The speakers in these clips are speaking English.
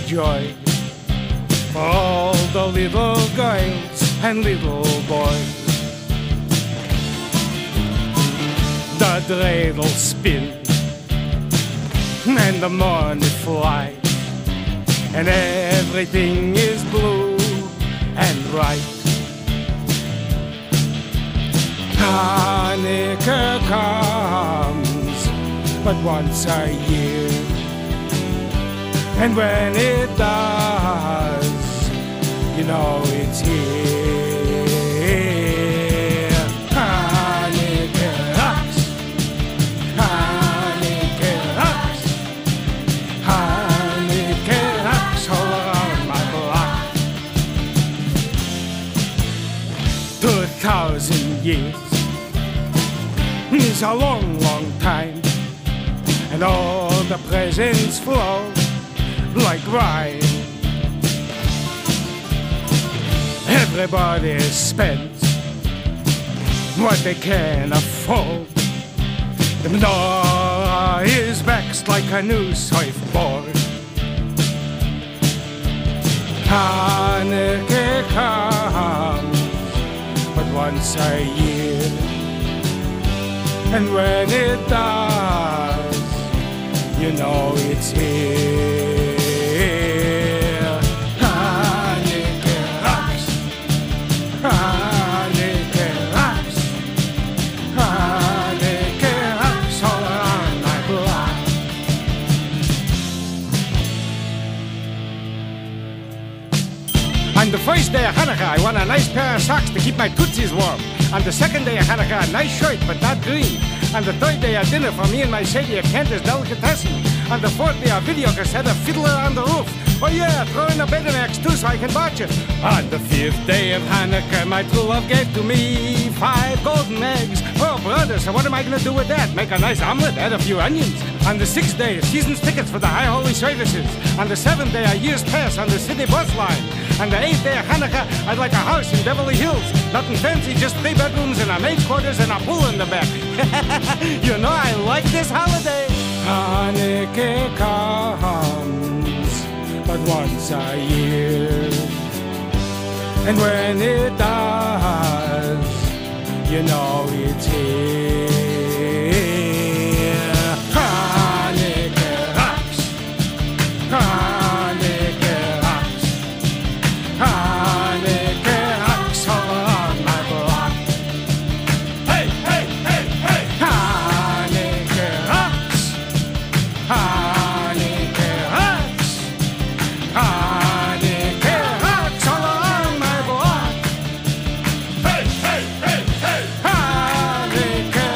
joy for all the little girls and little boys. The dreidel spin and the money fly, and everything is blue and bright. Hanukkah comes but once a year, and when it does, you know it's here. Hanukkah rocks, Hanukkah rocks, Hanukkah rocks all around my block. 2,000 years is a long, long time, and all the presents flow like wine. Everybody spends what they can afford. The menorah is waxed like a new surfboard. Hanukkah comes but once a year, and when it does, you know it's here. Hanukkah rocks, Hanukkah rocks, Hanukkah rocks all around my block. On the first day of Hanukkah, I want a nice pair of socks to keep my tootsies warm. On the second day of Hanukkah, a nice shirt, but not green. On the third day, a dinner for me and my Sadie at Cantor's Delicatessen. On the fourth day, a video cassette of Fiddler on the Roof. Oh yeah, throw in a Betamax too so I can watch it. On the fifth day of Hanukkah, my true love gave to me 5 golden eggs. Oh brother, so what am I gonna do with that? Make a nice omelet, add a few onions. On the sixth day, season's tickets for the High Holy Services. On the seventh day, a year's pass on the city bus line. On the eighth day of Hanukkah, I'd like a house in Beverly Hills. Nothing fancy, just 3 bedrooms and a maid quarters and a pool in the back. You know I like this holiday. Hanukkah comes but once a year, and when it does, you know it's here. Hanukkah rocks, Hanukkah rocks, Hanukkah rocks all around my block. Hey, hey, hey, hey! Hanukkah rocks, Hanukkah rocks, Hanukkah rocks all around my block. Hey, hey, hey, hey! Hanukkah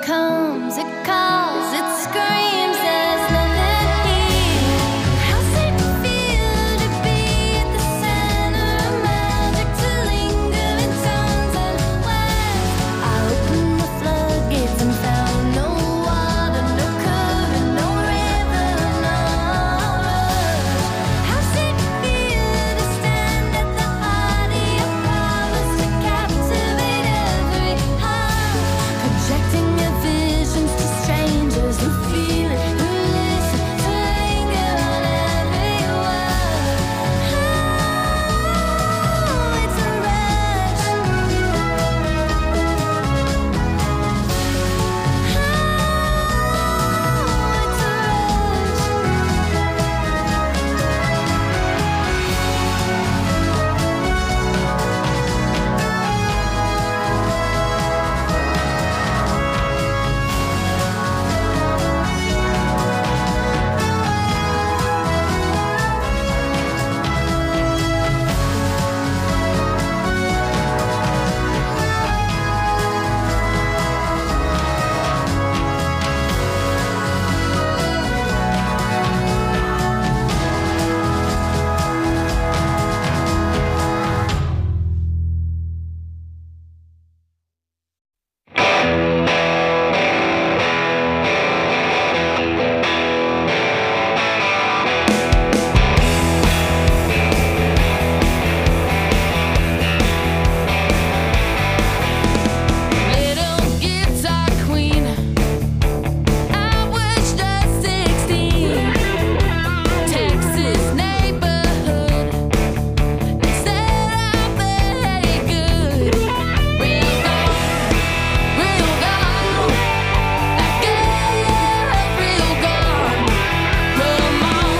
comes, it calls, it screams, there's nothing here. How's it feel to be at the center of magic, to linger in tones and lands? I opened the floodgates and found no water, no current, no river, no rush. How's it feel to stand at the heart of your powers, to captivate every heart, projecting your visions to strangers who feel it, who listen, to linger on every word. Oh, it's a rush. Oh, it's a little guitar queen, outwitched at 16. Texas neighborhood, they said I'll be good. Real gone, that girl's real gone. Come on,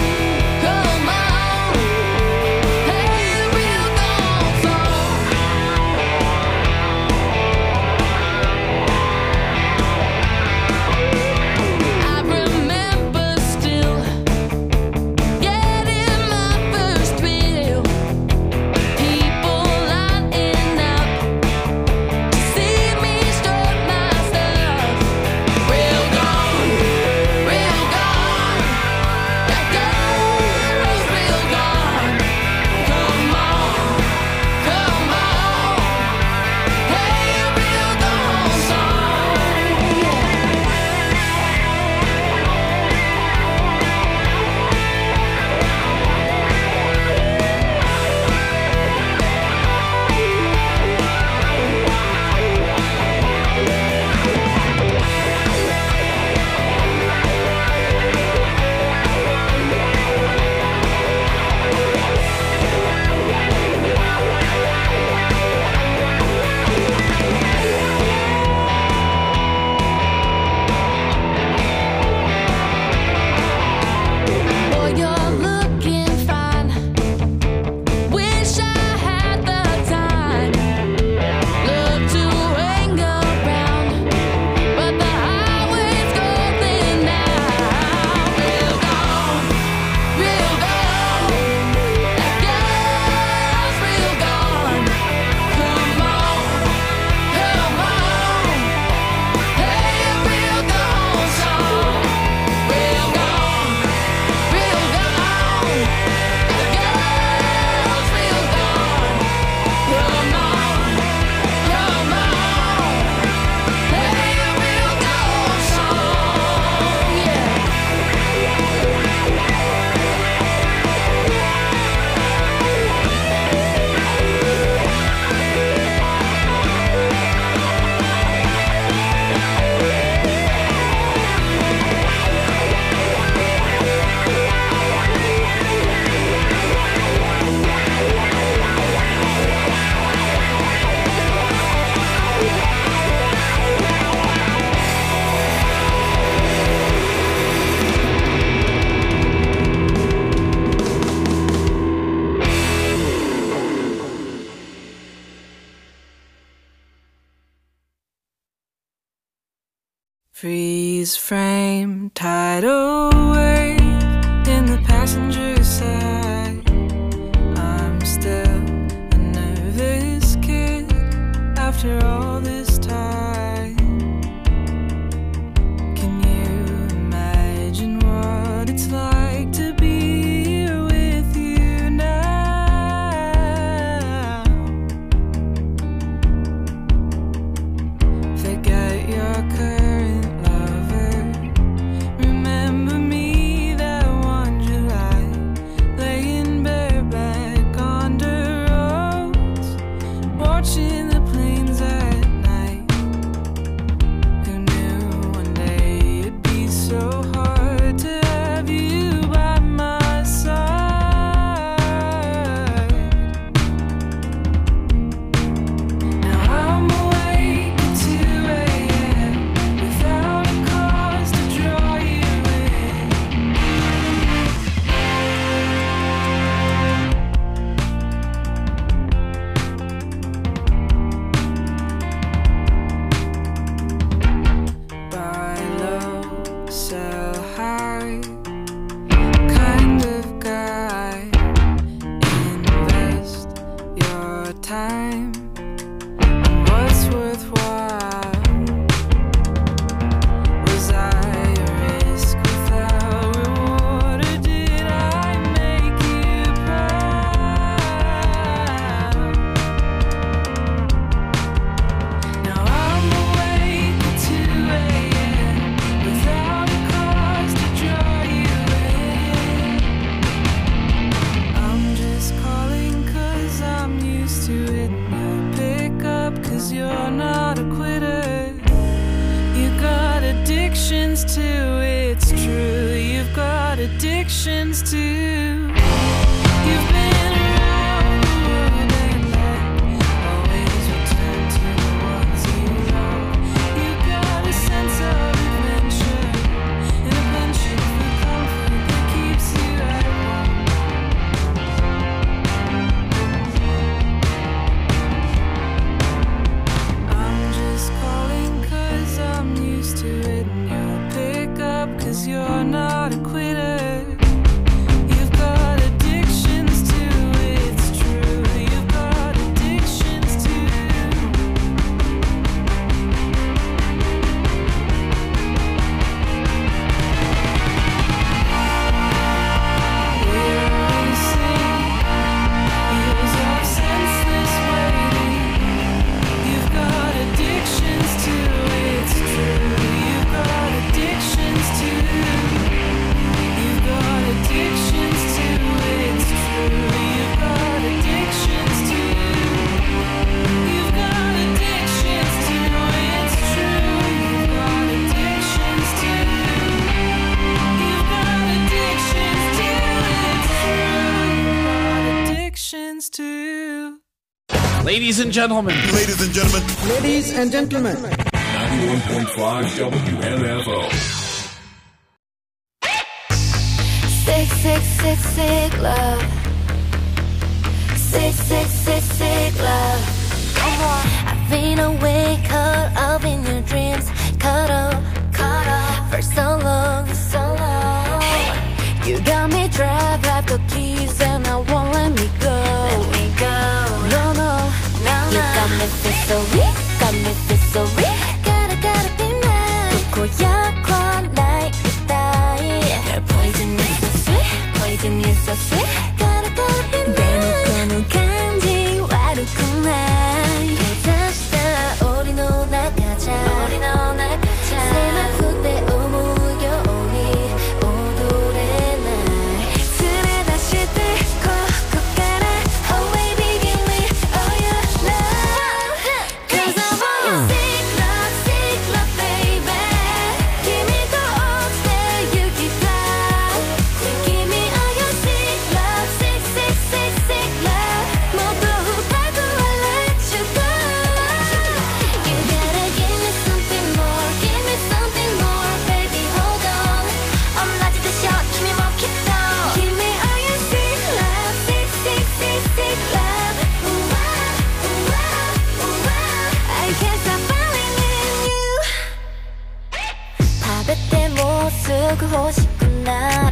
hey, real gone song. I remember still getting my first bill. People lining up to see me strut my stuff. Real gone, that girl's real gone. Come on, hey, real gone song. Boy, you're looking fine. Wish I had the time. Love to hang around, but the highway's golden now. Real gone, that girl's real gone. Come on, hey, real gone song. Real gone, that girl's real gone. Come on, hey, real gone song. Yeah. Freeze frame, tidal wave in the passenger side. I'm still a nervous kid after all this time. addictions too. You've been around the world and back, always return to the ones you love. You got a sense of adventure and a penchant for comfort that keeps you at home. I'm just calling 'cause I'm used to it, and you'll pick up 'cause you're not a quitter. You've got addictions too, it's true. You've got addictions too. We're racing years of senseless waiting. You've got addictions too, it's true. You've got addictions too. You've got addictions too, it's true. You've got addictions too. You've got addictions too, it's true. You've got addictions too. You've got addictions too, it's true. You've got addictions too. Ladies and gentlemen, Ladies and gentlemen, Ladies and gentlemen, 91.5 WMFO. Sick, sick, sick, sick love. Sick, sick, sick, sick love. Come on. I've been awake, caught up in your dreams. Caught up for so long, so long. You got me trapped, have the keys, and I won't let me go. Let me go. No, no, no, no. You got me feel so weak, got me feel so weak. Gotta be mine. 고약 like you die. Your poison is so sweet, poison is so sweet. Gotta be mine. 대놓고는 간지 와르구나. 괜찮다, 우리 놀아가자. 새만 그때 오무려 우리 오도래 날. 술에 다시 들고 가라. Oh baby give me all your love. 'Cause I want your sick love baby. Give me the all day you keep love. Give me all your sick love, sick, sick, sick, sick love. 모두 밟고 I'll let you go. You gotta give me something more, baby, hold on. 엄라지듯 shot, give me more, keep on. Give me all your sick love, sick, sick, sick, sick love. Ooh, ah, ooh, ah, ooh, ah. I can't stop falling in you. 밥에 때 못 쓰고 싶은 나를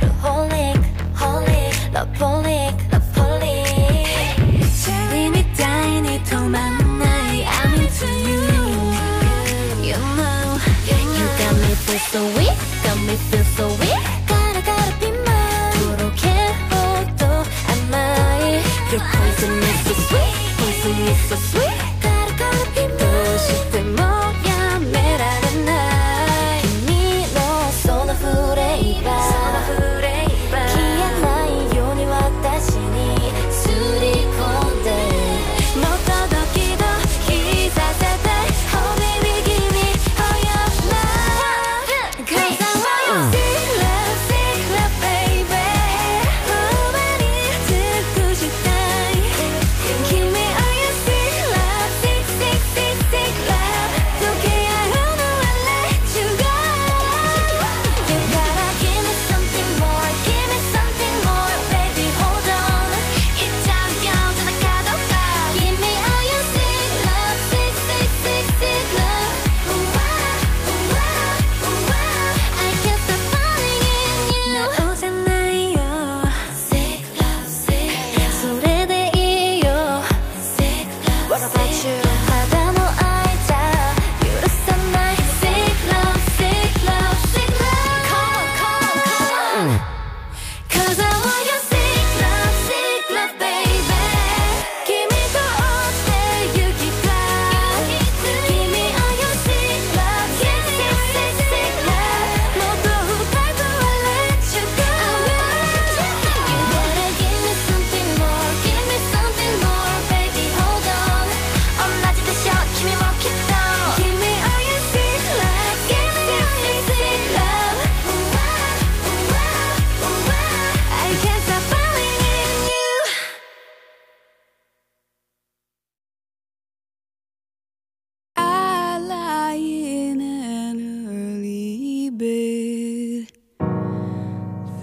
holic, love holic. 재림이 따윈 이 도망 나의 I'm into you. You know, you got me feel so weak, got me feel so weak. Gotta be mine. 도로개로도 안 나이. Your poison is so sweet, poison is so sweet. Gotta be mine. 도시 때 뭐야 매라는 날.君のその触れば消えないように私にすり込んでもっとドキドキさせて Oh baby give me all your love. 'Cause I want your sick love baby. 많이 듣고 싶다. Give me all your sick love,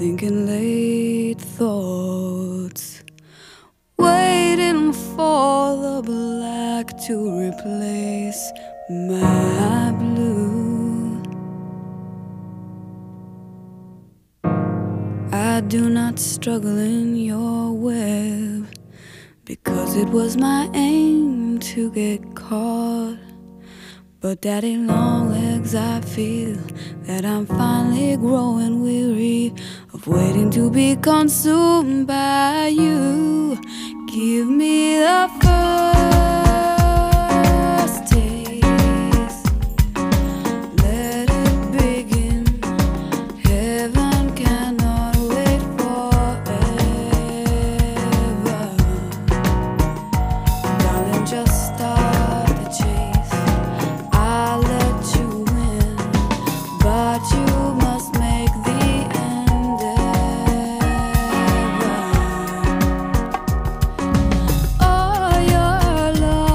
thinking late thoughts, waiting for the black to replace my blue. I do not struggle in your web, because it was my aim to get caught. But daddy long legs, I feel that I'm finally growing weary of waiting to be consumed by you. Give me the first taste, let it begin. Heaven cannot wait forever. Darling, just start the chase. I'll let you win, but you must make the endeavor. Oh, your love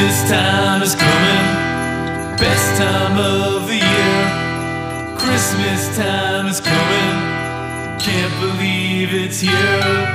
Christmas time is coming, best time of the year. Christmas time is coming, can't believe it's here.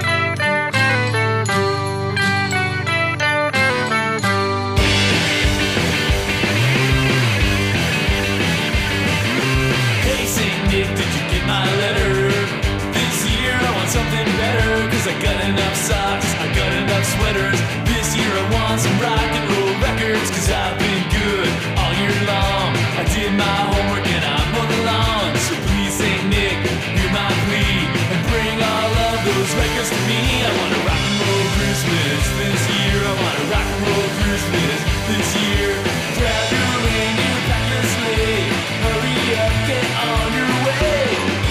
Hey Saint Nick, did you get my letter? This year I want something better, cause I got enough socks, I got enough sweaters. This year I want some rock and roll records, cause I've been good all year long. I did my homework and I mowed the lawn. So please Saint Nick, hear my plea, and bring all of those records to me. I want a rock and roll Christmas this year. I want a rock and roll Christmas this year. Grab your reindeer, pack your sleigh, hurry up, get on your way.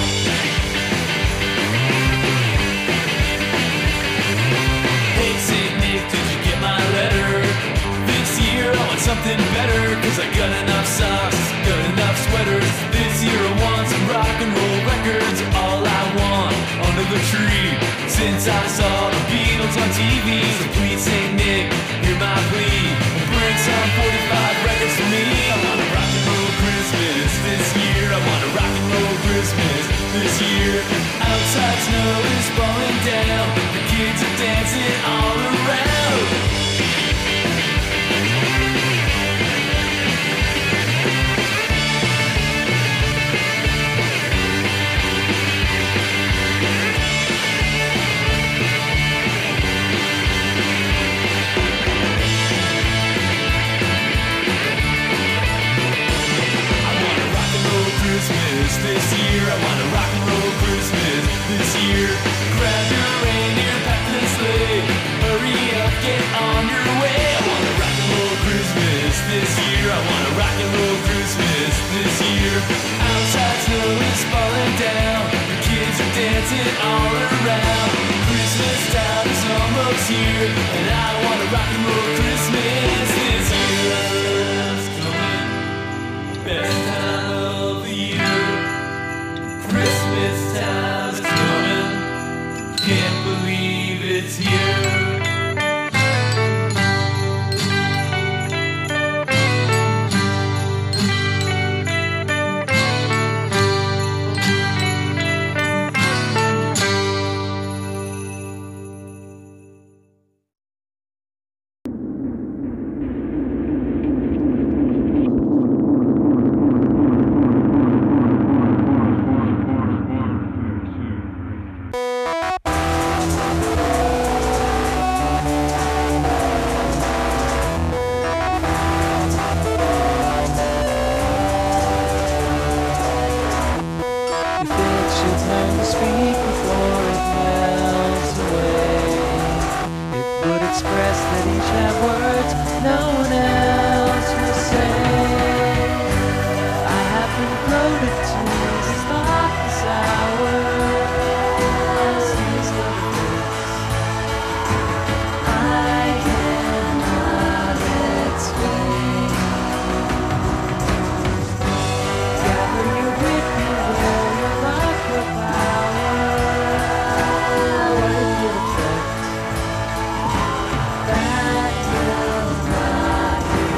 Hey Saint Nick, did you get my letter? This year I want something better, cause I got enough socks, got enough sweaters. This year I want some rock and roll records, all I want under the tree. Since I saw the Beatles on TV, so please Saint Nick, hear my plea, and bring some 45 records to me. I want a rock and roll Christmas this year. I want a rock and roll Christmas this year. Outside snow is falling down, the kids are dancing all around. Christmas this year. I want a rock and roll Christmas this year. Grab your reindeer, pack the sleigh, hurry up, get on your way. I want a rock and roll Christmas this year. I want a rock and roll Christmas this year. Outside snow is falling down, the kids are dancing all around. Christmas time is almost here, and I want a rock and roll Christmas this year. It's coming, best time of the year. Christmas time is coming, can't believe it's here. That will not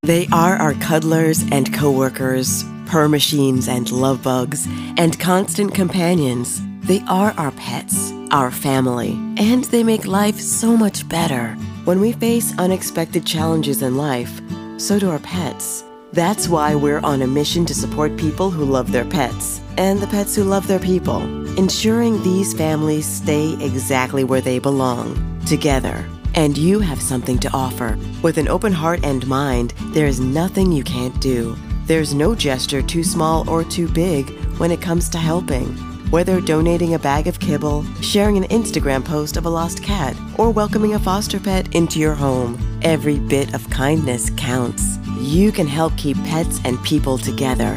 They are our cuddlers and coworkers, purr machines and love bugs, and constant companions. They are our pets, our family, and they make life so much better. When we face unexpected challenges in life, so do our pets. That's why we're on a mission to support people who love their pets and the pets who love their people, ensuring these families stay exactly where they belong, together. And you have something to offer. With an open heart and mind, there is nothing you can't do. There's no gesture too small or too big when it comes to helping. Whether donating a bag of kibble, sharing an Instagram post of a lost cat, or welcoming a foster pet into your home, every bit of kindness counts. You can help keep pets and people together.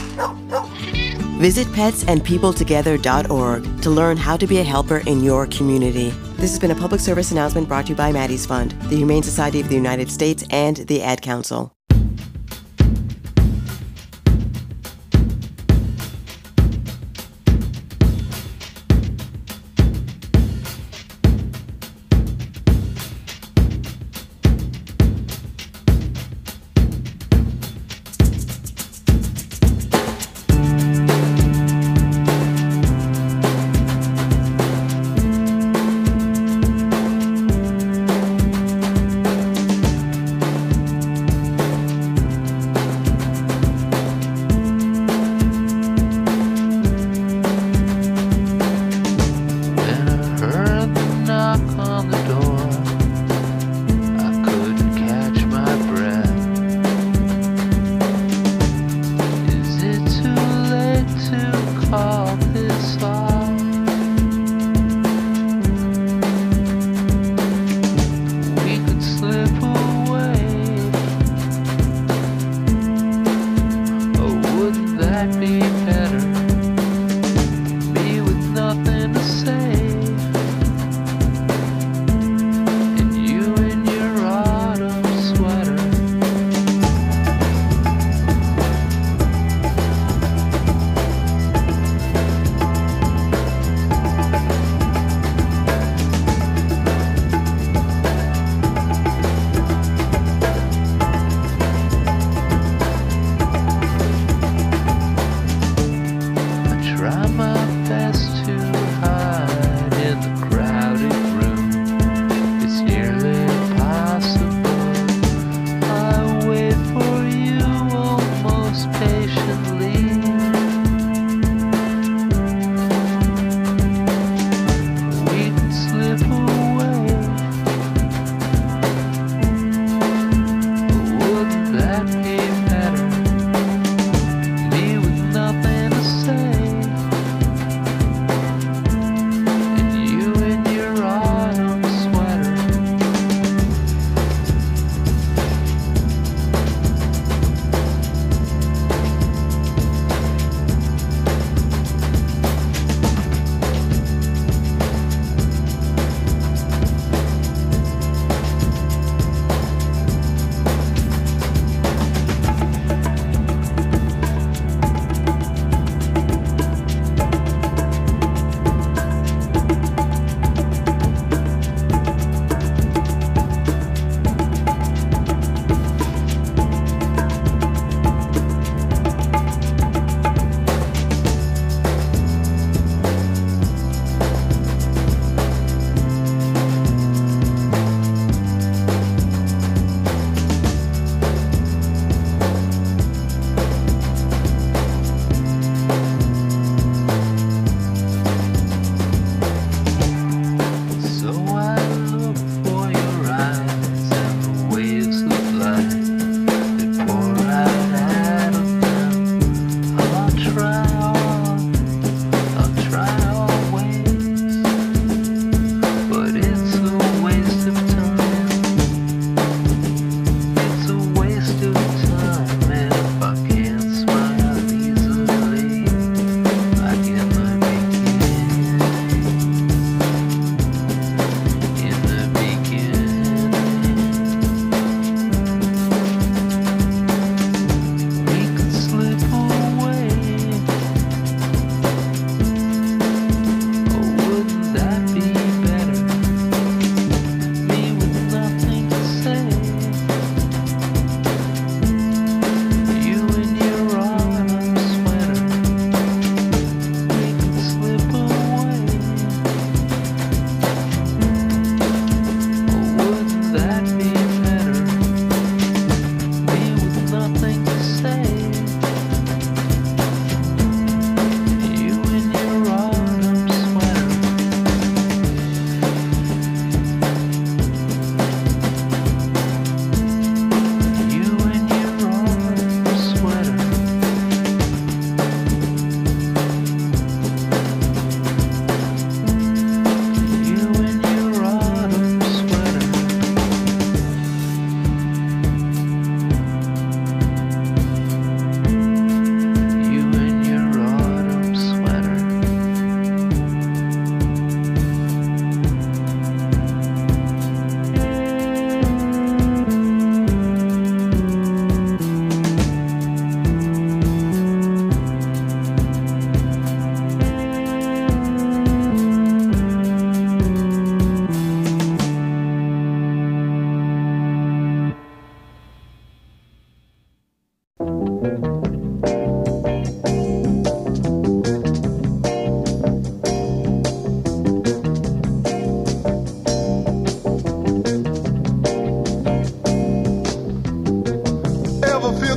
Visit petsandpeopletogether.org to learn how to be a helper in your community. This has been a public service announcement brought to you by Maddie's Fund, the Humane Society of the United States, and the Ad Council.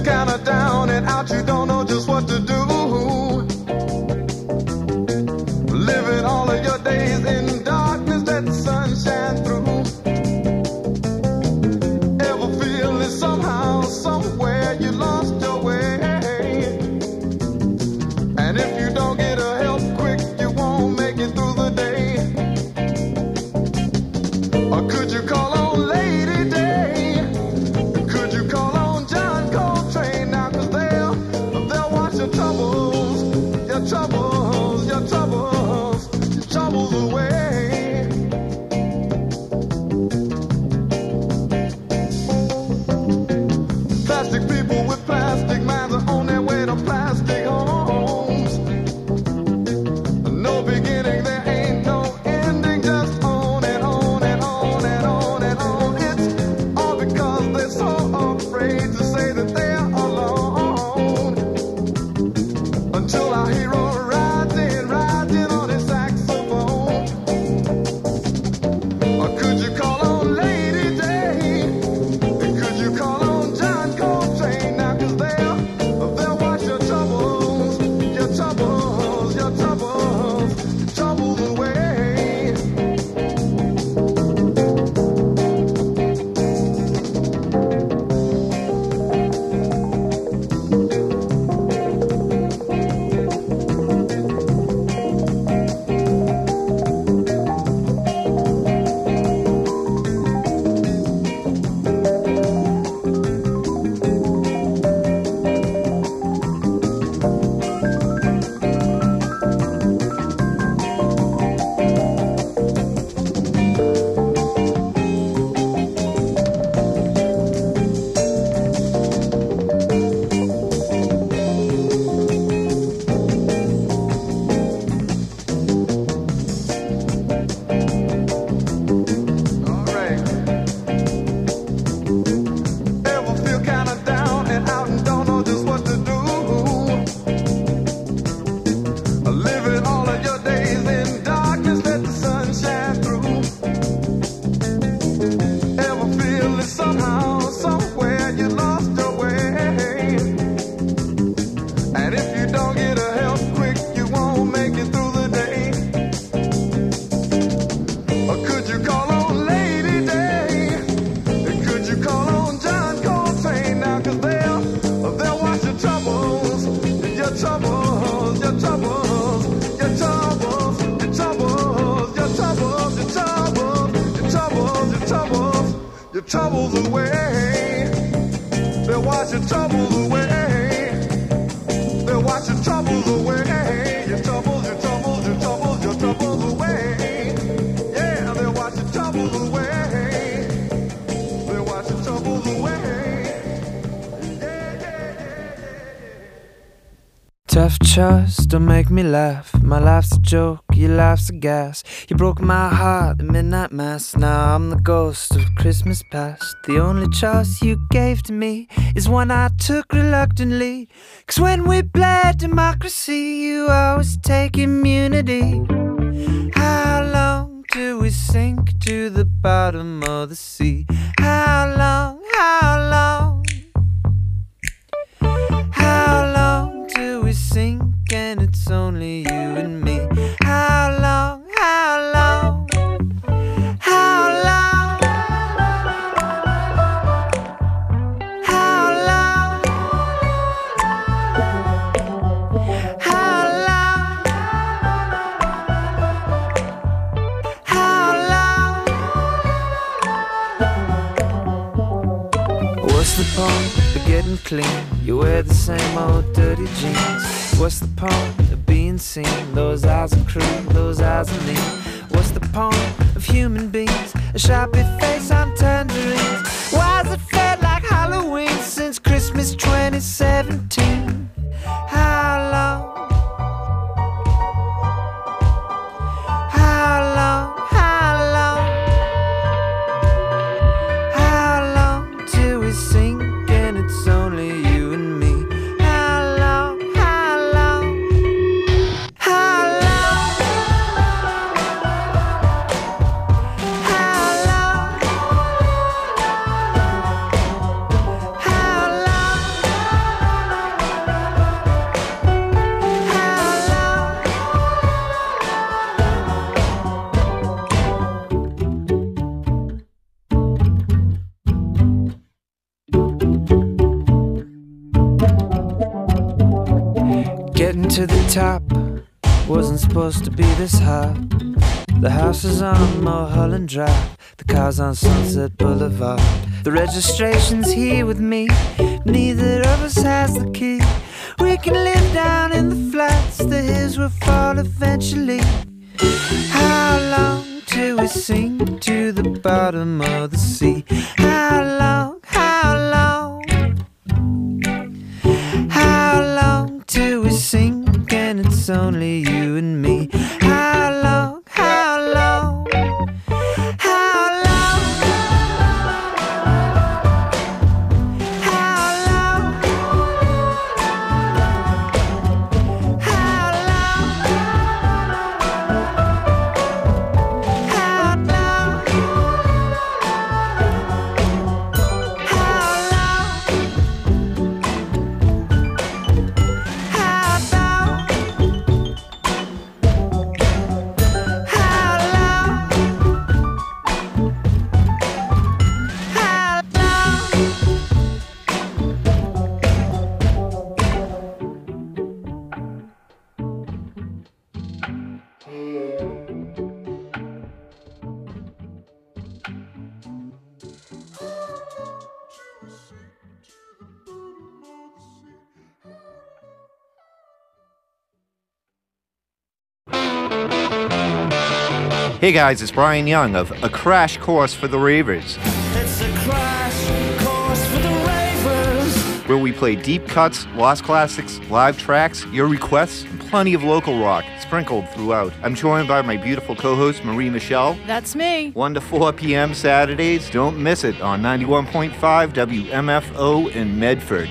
kinda down and out, you don't know just what to do. Living all of your days in darkness, let the sun shine through. Ever feel it somehow, somewhere you lost your way? And if you don't get a help quick, you won't make it through the day. Or could you call on Lady Day? Could you call on John Coltrane now? 'Cause they'll wash your troubles, your troubles, your troubles, your troubles away. Plastic people with plastic minds are on their way to plastic homes. No beginning, there ain't no ending, just on and on and on and on and on. It's all because they're so afraid to say that they're alone. Until our hero rides in on his saxophone. Or could you call on Lady Day? Could you call on John Coltrane now? 'Cause they'll wash your troubles, your troubles, your troubles, your troubles away. All right. Ever feel kinda down and out and don't know just what to do? Living all of your days in darkness, let the sun shine through. Ever feel it somehow, somewhere you lost your way? And if you don't get a help quick, you won't make it through the day. Or could you call on Lady Day? Could you call on John Coltrane now? 'Cause they'll wash your troubles, your troubles, your troubles, your troubles, your troubles, your troubles, your troubles, your troubles, your troubles, your troubles away. They'll wash your troubles away. They'll wash your troubles away. Your troubles, your troubles, your troubles, your troubles away. Yeah, they'll wash your troubles away. They'll wash your troubles away. Tough choice, don't make me laugh. My life's a joke, your life's a gas. You broke my heart at midnight mass. Now I'm the ghost of Christmas past. The only choice you gave to me is one I took reluctantly. 'Cause when we played democracy, you always take immunity. How long do we sink to the bottom of the sea? How long, how long? How long do we sink and it's only you and me? How long, how long? How long? How long? How long? How long? What's the point of getting clean? You wear the same old dirty jeans. What's the point of being seen? Those eyes are cruel, those eyes are mean. What's the point of human beings? A sharpie face on tangerines. Why has it felt like Halloween since Christmas 2017? How long? How long? How long? How long till we sink and it's only you and me? How long? How long? How long? How long? How long? Getting to the top wasn't supposed to be this hard. The house is on Mulholland Drive, the car's on Sunset Boulevard. The registration's here with me, neither of us has the key. We can live down in the flats, the hills will fall eventually. How long till we sink to the bottom of the sea? How long, how long? How long till we sink and it's only you and me? How long, how long? How long? How long? How long? How long? Hey guys, it's Brian Young of A Crash Course for the Ravers, It's a crash course for the ravers. where we play deep cuts, lost classics, live tracks, your requests, and plenty of local rock sprinkled throughout. I'm joined by my beautiful co-host Marie Michelle. That's me. 1 to 4 p.m. Saturdays. Don't miss it on 91.5 WMFO in Medford.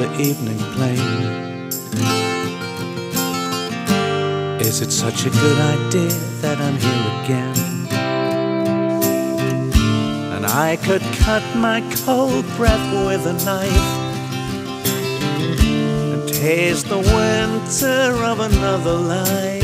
the evening plane. Is it such a good idea that I'm here again? And I could cut my cold breath with a knife and taste the winter of another life.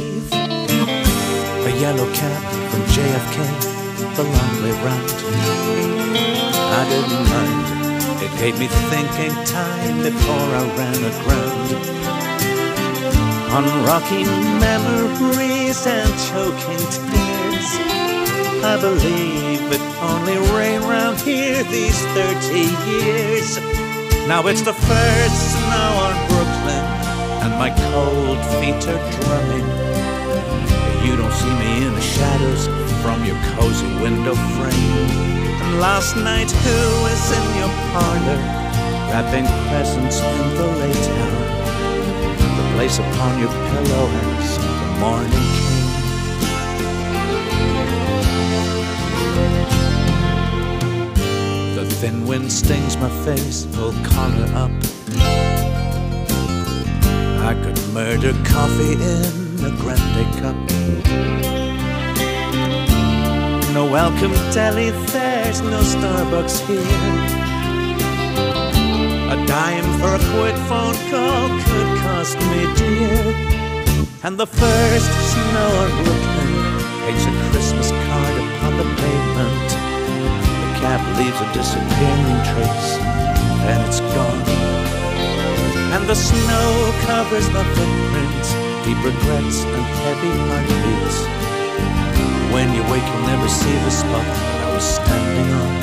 A yellow cab from JFK, the long way round. I didn't mind, it gave me thinking time before I ran aground on rocky memories and choking tears. I believe it only rained round here these 30 years. Now it's the first snow on Brooklyn and my cold feet are drumming. You don't see me in the shadows from your cozy window frame. And last night, who was in your parlor, wrapping presents in the late hour? The place upon your pillow as the morning came. The thin wind stings my face, pull collar up. I could murder coffee in a grande cup. No welcome deli, there's no Starbucks here. A dime for a quick phone call could cost me dear. And the first snow on Brooklyn paints a Christmas card upon the pavement. The cab leaves a disappearing trace, and it's gone. And the snow covers the footprints, deep regrets and heavy heartbeats. When you wake, you'll never see the spot that I was standing on.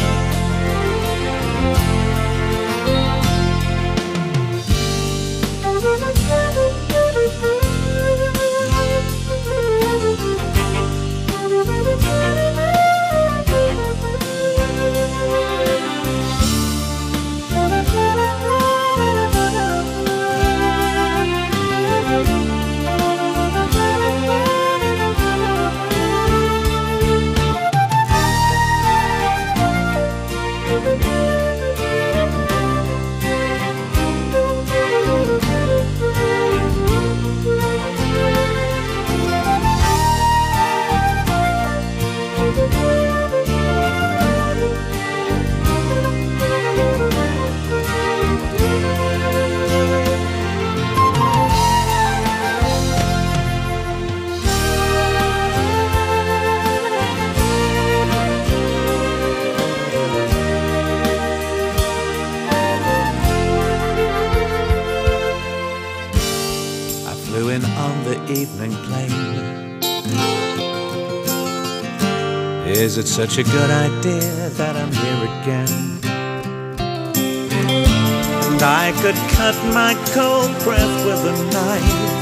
Evening plane. Is it such a good idea that I'm here again? And I could cut my cold breath with a knife